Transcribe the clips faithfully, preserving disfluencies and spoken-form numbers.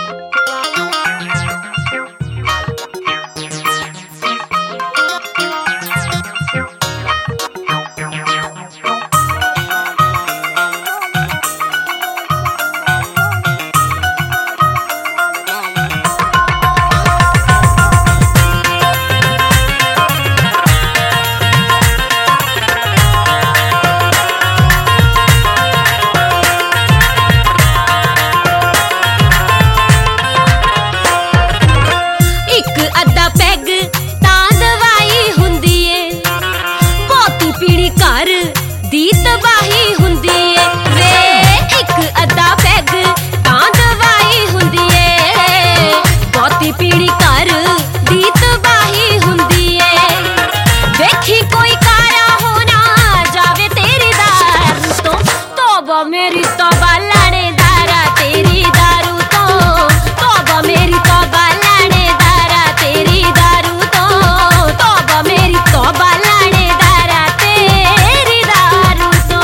दी तबाही हुंदी है वे एक अद्धा पैग तां दवाई हुंदी है बहुती पीड़ी कर दी तबाही हुंदी है देखी कोई कारा हो ना जावे तेरी दारू तो तौबा मेरी तौबा लाने दारा तेरी दारू तो तौबा मेरी तौबा लाने दारा तेरी दारू तो तौबा मेरी तौबा लाने दारा तेरी दारू तो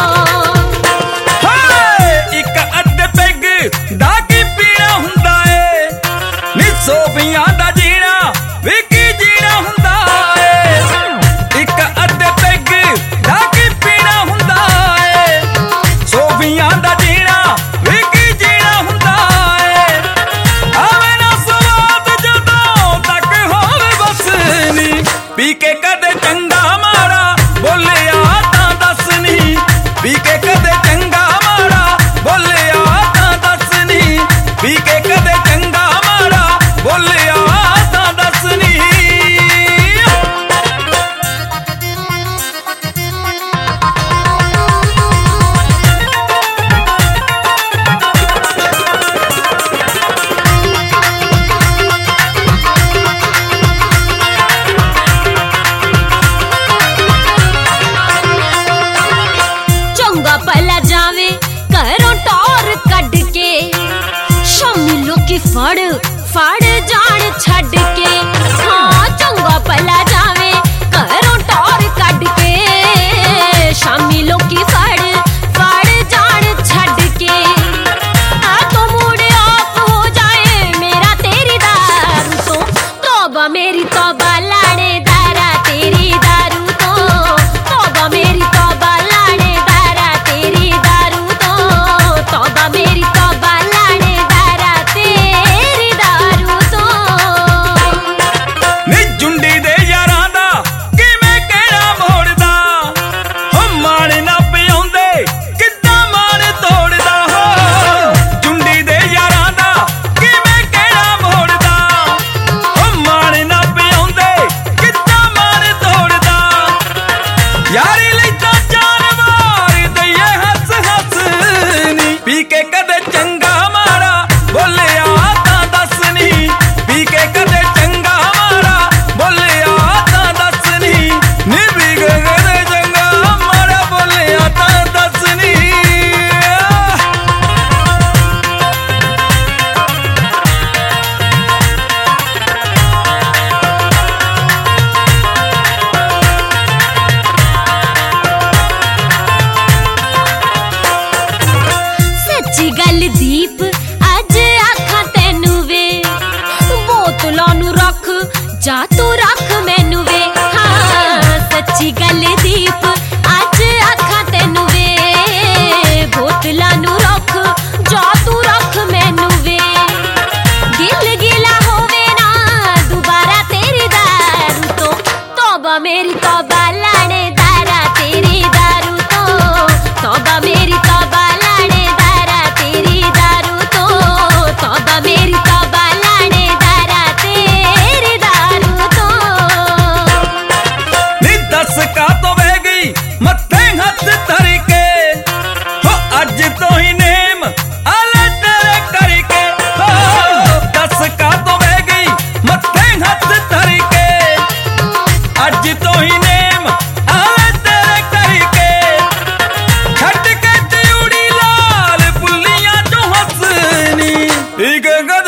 हाय एक अद्ध पैग दा की पीना हुंदा है नी सोफियां दा जीना वे की जीना हुंदा है एक अद्ध पैग दा की पीना हुंदा है सोफियां दा जीना वे की जीना हुंदा है आवे ना स्वाद जदों तक होवे बस नी पी के कदे चंगा माड़ा बोलिया तां दस नी पी के कदे चंगा माड़ा बोलिया तां दस नी पी के कदे चंगा माड़ा बोलिया तां दस नी चंगा भला जावे घरों टौर कढ के शामी लोकी फड़ फड़ जान छड के हाँ चंगा भला जावे घरों टौर कढ के शामी लोकी फड़ फड़ जान छड के आ तो मूड ऑफ हो जाए मेरा तेरी दारू तो तौबा मेरी तौबा लाने दारा तेरी दारू तो तौबा मेरी तौबा लाने दारा तेरी दारू तो तौबा मेरी तौबा लाने दारा तेरी दारू तो नी जुंडी दे यारां दा किवें कहना मोड़दा हो माण ना पियाउंदे किद्दां माण तोड़दा हो जुंडी दे यारां दा किवें कहना मोड़दा हो माण ना पियाउंदे किद्दां माण तोड़दा यारी लई तां जान मार दईए हस हस नी पी के कदे चंगा माड़ा बोलिया तां दस नी पी के कदे चंगा माड़ा बोलिया तां दस नी नी पी के कदे चंगा माड़ा बोलिया तां दस नी सच्ची गल दीप अज आखां तैनू वे बोतलां नू रख जा तू रख मैनू वे हाँ सच्ची गल दीप अज आखां तैनू वे बोतलां नू रख जा तू रख मैनू वे गिल गिला होवे ना दोबारा तेरी दारू तो तौबा मेरी तौबा लाने दारा तेरी दारू तो तौबा मेरी तौबा लाने दारा तेरी दारू तो तौबा मेरी तौबा लाने दारा तेरी दारू तो नी दस का तो बह गई मत्थे हथ धर के हो अज तो ही नेम आले तेरे करके हो दस का तो बह गई मत्थे हथ धर के अज तो ही नेम आले तेरे करके छड़ के चिउड़ी लाल पुल्लियां चो हसनी ठीक है।